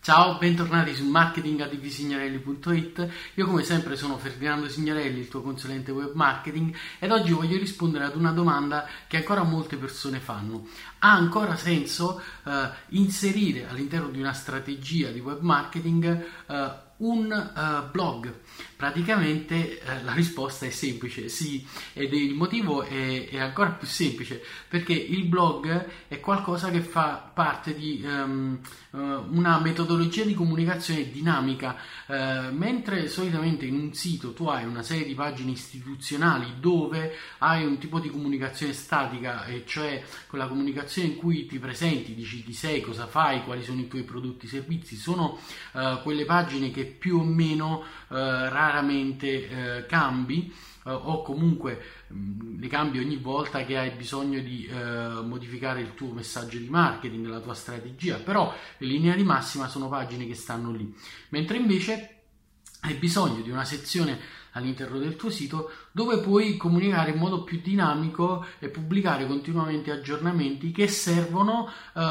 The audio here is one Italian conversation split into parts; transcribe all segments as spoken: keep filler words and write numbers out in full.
Ciao, bentornati su marketing a d v signorelli punto it. Io come sempre sono Ferdinando Signorelli, il tuo consulente web marketing, ed oggi voglio rispondere ad una domanda che ancora molte persone fanno. Ha ancora senso eh, inserire all'interno di una strategia di web marketing eh, un uh, blog? Praticamente uh, la risposta è semplice, sì, ed il motivo è, è ancora più semplice, perché il blog è qualcosa che fa parte di um, uh, una metodologia di comunicazione dinamica, uh, mentre solitamente in un sito tu hai una serie di pagine istituzionali dove hai un tipo di comunicazione statica, e cioè quella comunicazione in cui ti presenti, dici chi sei, cosa fai, quali sono i tuoi prodotti, servizi, sono uh, quelle pagine che più o meno eh, raramente eh, cambi eh, o comunque mh, le cambi ogni volta che hai bisogno di eh, modificare il tuo messaggio di marketing, la tua strategia, però in linea di massima sono pagine che stanno lì, mentre invece hai bisogno di una sezione all'interno del tuo sito dove puoi comunicare in modo più dinamico e pubblicare continuamente aggiornamenti che servono,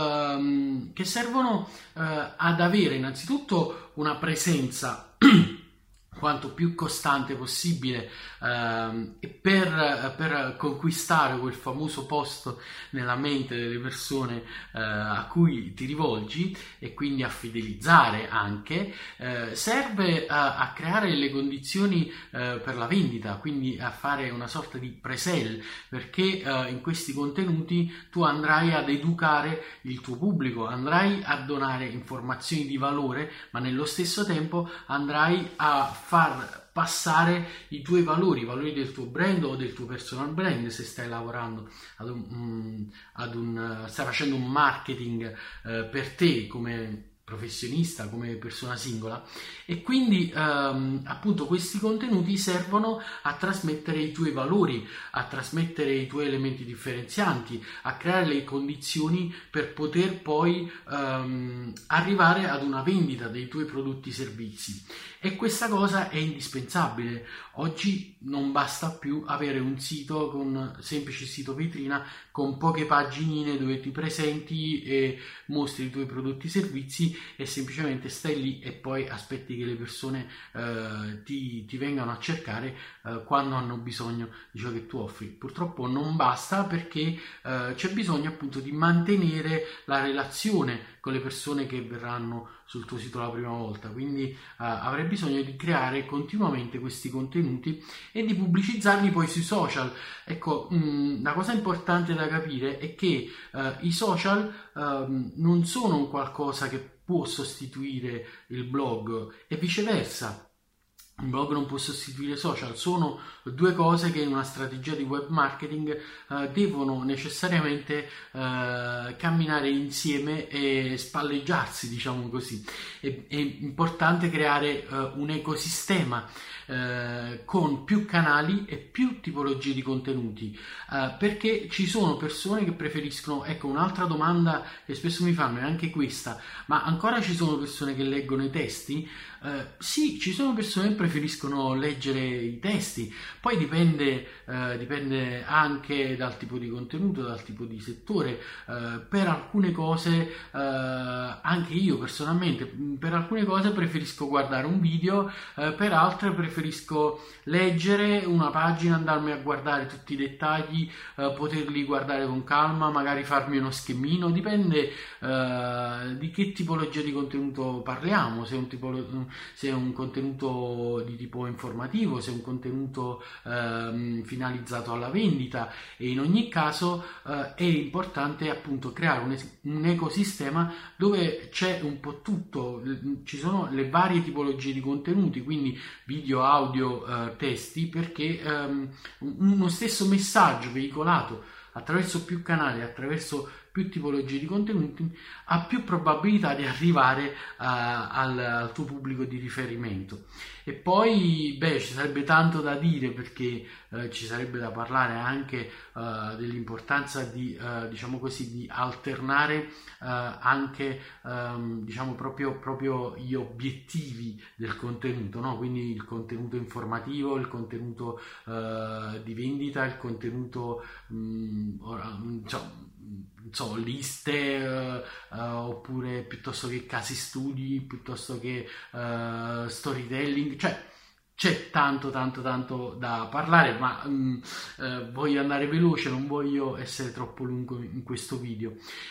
ehm, che servono eh, ad avere innanzitutto una presenza quanto più costante possibile ehm, e per, per conquistare quel famoso posto nella mente delle persone eh, a cui ti rivolgi, e quindi a fidelizzare anche, eh, serve a, a creare le condizioni eh, per la vendita, quindi a fare una sorta di pre-sale, perché eh, in questi contenuti tu andrai ad educare il tuo pubblico, andrai a donare informazioni di valore, ma nello stesso tempo andrai a far passare i tuoi valori, i valori del tuo brand o del tuo personal brand, se stai lavorando ad un, um, ad un stai facendo un marketing uh, per te come professionista, come persona singola, e quindi um, appunto questi contenuti servono a trasmettere i tuoi valori, a trasmettere i tuoi elementi differenzianti, a creare le condizioni per poter poi um, arrivare ad una vendita dei tuoi prodotti e servizi. E questa cosa è indispensabile. Oggi non basta più avere un sito con un semplice sito vetrina con poche paginine dove ti presenti e mostri i tuoi prodotti e servizi e semplicemente stai lì e poi aspetti che le persone eh, ti, ti vengano a cercare eh, quando hanno bisogno di ciò che tu offri. Purtroppo non basta, perché eh, c'è bisogno appunto di mantenere la relazione con le persone che verranno sul tuo sito la prima volta, quindi eh, avrai bisogno di creare continuamente questi contenuti e di pubblicizzarli poi sui social. Ecco, mh, la cosa importante da capire è che eh, i social eh, non sono un qualcosa che può sostituire il blog e viceversa. Un blog non può sostituire social, sono due cose che in una strategia di web marketing eh, devono necessariamente eh, camminare insieme e spalleggiarsi, diciamo così. È, è importante creare eh, un ecosistema eh, con più canali e più tipologie di contenuti, eh, perché ci sono persone che preferiscono, ecco, un'altra domanda che spesso mi fanno è anche questa: ma ancora ci sono persone che leggono i testi? Uh, sì, ci sono persone che preferiscono leggere i testi, poi dipende, uh, dipende anche dal tipo di contenuto, dal tipo di settore. Uh, per alcune cose, uh, anche io personalmente, per alcune cose preferisco guardare un video, uh, per altre preferisco leggere una pagina, andarmi a guardare tutti i dettagli, uh, poterli guardare con calma, magari farmi uno schemmino, dipende uh, di che tipologia di contenuto parliamo, se è un tipo se è un contenuto di tipo informativo, se è un contenuto ehm, finalizzato alla vendita, e in ogni caso eh, è importante appunto creare un, un ecosistema dove c'è un po' tutto, ci sono le varie tipologie di contenuti, quindi video, audio, eh, testi, perché ehm, uno stesso messaggio veicolato attraverso più canali, attraverso più tipologie di contenuti, ha più probabilità di arrivare uh, al, al tuo pubblico di riferimento. E poi, beh, ci sarebbe tanto da dire, perché uh, ci sarebbe da parlare anche uh, dell'importanza di, uh, diciamo così, di alternare uh, anche, um, diciamo, proprio, proprio gli obiettivi del contenuto, no? Quindi il contenuto informativo, il contenuto uh, di vendita, il contenuto, um, ora, insomma, so, liste uh, uh, oppure piuttosto che casi studi, piuttosto che uh, storytelling, cioè c'è tanto tanto tanto da parlare, ma um, uh, voglio andare veloce, non voglio essere troppo lungo in questo video.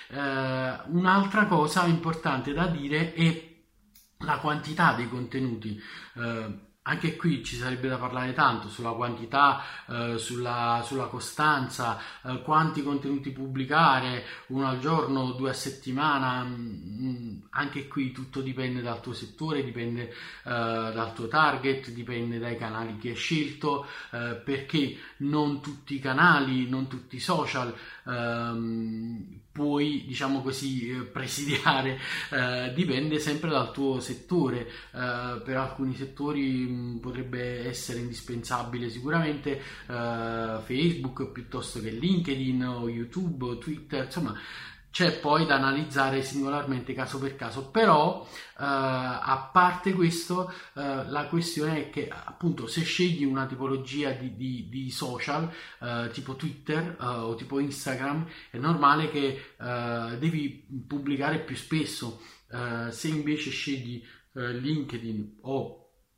Uh, un'altra cosa importante da dire è la quantità dei contenuti. Uh, Anche qui ci sarebbe da parlare tanto sulla quantità, eh, sulla, sulla costanza, eh, quanti contenuti pubblicare, uno al giorno, due a settimana. Mh, anche qui tutto dipende dal tuo settore, dipende eh, dal tuo target, dipende dai canali che hai scelto, eh, perché non tutti i canali, non tutti i social ehm, puoi, diciamo così, presidiare, eh, dipende sempre dal tuo settore. Eh, per alcuni settori mh, potrebbe essere indispensabile sicuramente eh, Facebook piuttosto che LinkedIn o YouTube o Twitter, insomma c'è poi da analizzare singolarmente caso per caso, però eh, a parte questo eh, la questione è che appunto se scegli una tipologia di, di, di social eh, tipo Twitter eh, o tipo Instagram, è normale che eh, devi pubblicare più spesso. Eh, se invece scegli eh, LinkedIn o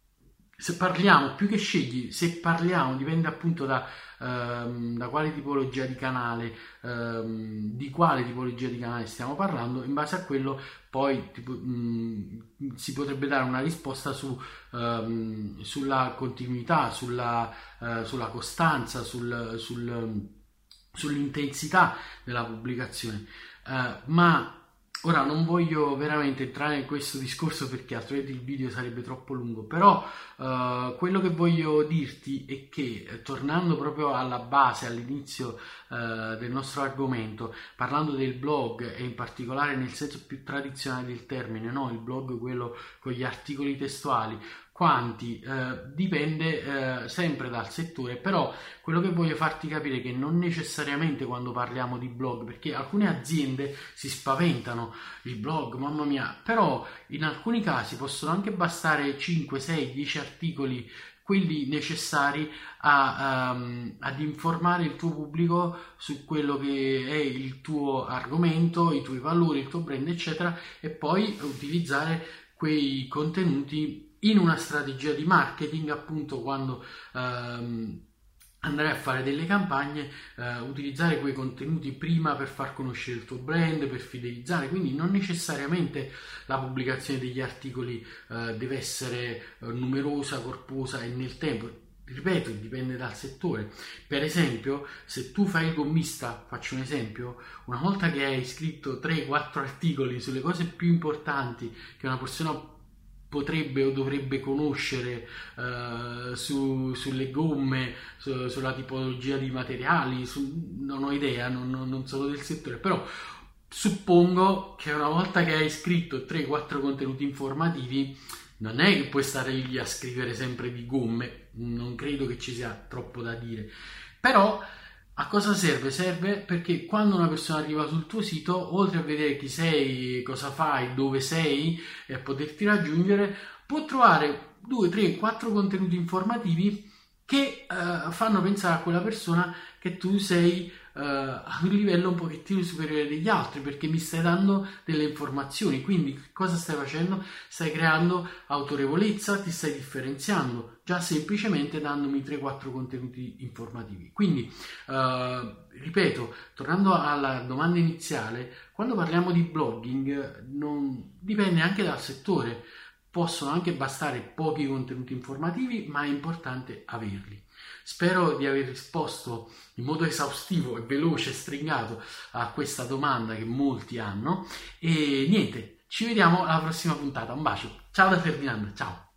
se parliamo, più che scegli, se parliamo, dipende appunto da, ehm, da quale tipologia di canale, ehm, di quale tipologia di canale stiamo parlando, in base a quello poi tipo, mh, si potrebbe dare una risposta su, ehm, sulla continuità, sulla, eh, sulla costanza, sul, sul, sull'intensità della pubblicazione. Eh, ma ora non voglio veramente entrare in questo discorso perché altrimenti il video sarebbe troppo lungo, però uh, quello che voglio dirti è che eh, tornando proprio alla base, all'inizio uh, del nostro argomento, parlando del blog e in particolare nel senso più tradizionale del termine, no? Il blog, quello con gli articoli testuali, quanti eh, dipende eh, sempre dal settore, però quello che voglio farti capire è che non necessariamente quando parliamo di blog, perché alcune aziende si spaventano, il blog, mamma mia, però in alcuni casi possono anche bastare cinque, sei, dieci articoli, quelli necessari a, um, ad informare il tuo pubblico su quello che è il tuo argomento, i tuoi valori, il tuo brand, eccetera, e poi utilizzare quei contenuti in una strategia di marketing, appunto quando ehm, andrai a fare delle campagne, eh, utilizzare quei contenuti prima per far conoscere il tuo brand, per fidelizzare, quindi non necessariamente la pubblicazione degli articoli eh, deve essere eh, numerosa, corposa e nel tempo. Ripeto, dipende dal settore. Per esempio, se tu fai il gommista, faccio un esempio, una volta che hai scritto tre quattro articoli sulle cose più importanti che una persona potrebbe o dovrebbe conoscere uh, su, sulle gomme, su, sulla tipologia di materiali, su, non ho idea, non, non sono del settore, però suppongo che una volta che hai scritto tre quattro contenuti informativi non è che puoi stare lì a scrivere sempre di gomme, non credo che ci sia troppo da dire, però a cosa serve? Serve perché quando una persona arriva sul tuo sito, oltre a vedere chi sei, cosa fai, dove sei e a poterti raggiungere, può trovare due, tre, quattro contenuti informativi che uh, fanno pensare a quella persona che tu sei uh, a un livello un pochettino superiore degli altri, perché mi stai dando delle informazioni. Quindi cosa stai facendo? Stai creando autorevolezza, ti stai differenziando già semplicemente dandomi tre quattro contenuti informativi. Quindi uh, ripeto, tornando alla domanda iniziale, quando parliamo di blogging non dipende anche dal settore. Possono anche bastare pochi contenuti informativi, ma è importante averli. Spero di aver risposto in modo esaustivo e veloce e stringato a questa domanda che molti hanno. E niente, ci vediamo alla prossima puntata. Un bacio. Ciao da Ferdinando, ciao.